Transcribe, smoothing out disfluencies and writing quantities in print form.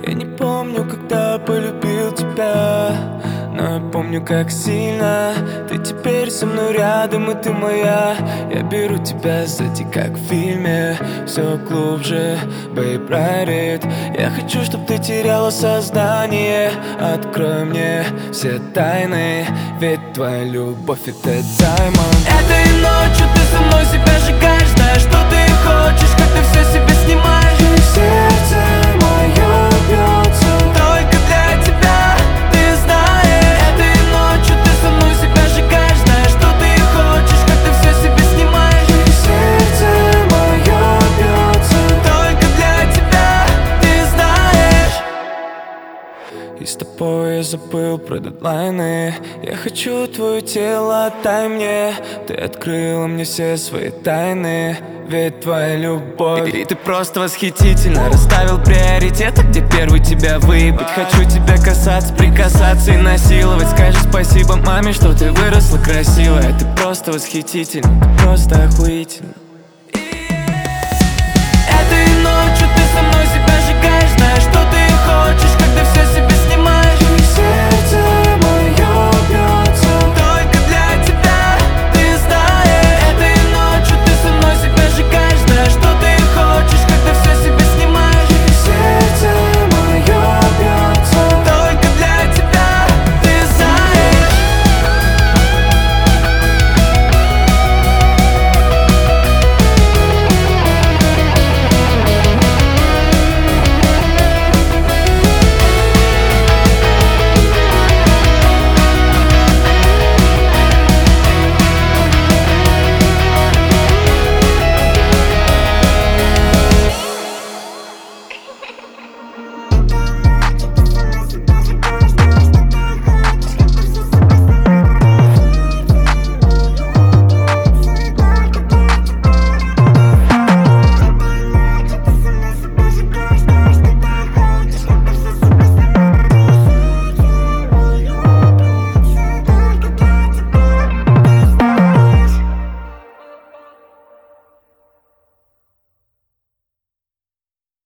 Я не помню, когда полюбил тебя, но я помню, как сильно ты теперь со мной рядом, и ты моя. Я беру тебя сзади, как в фильме, все глубже, babe, ride it. Я хочу, чтоб ты теряла сознание. Открой мне все тайны, ведь твоя любовь — это diamond. Этой ночью ты со мной себя сжигаешь. Знаешь, что ты хочешь, как ты все себе снимаешь. И сердце мое бьется только для тебя, ты знаешь. Этой ночью ты со мной себя сжигаешь. Знаешь, что ты хочешь, как ты все себе снимаешь. И сердце мое бьется только для тебя, ты знаешь. И с тобой я забыл про дедлайны. Я хочу твое тело, отдай мне. Ты открыла мне все свои тайны, ведь твоя любовь. И ты просто восхитительно расставил приоритеты, где первый тебя выебать. Хочу тебя касаться, прикасаться и насиловать. Скажи спасибо маме, что ты выросла красивая. Ты просто восхитительно, ты просто охуительно.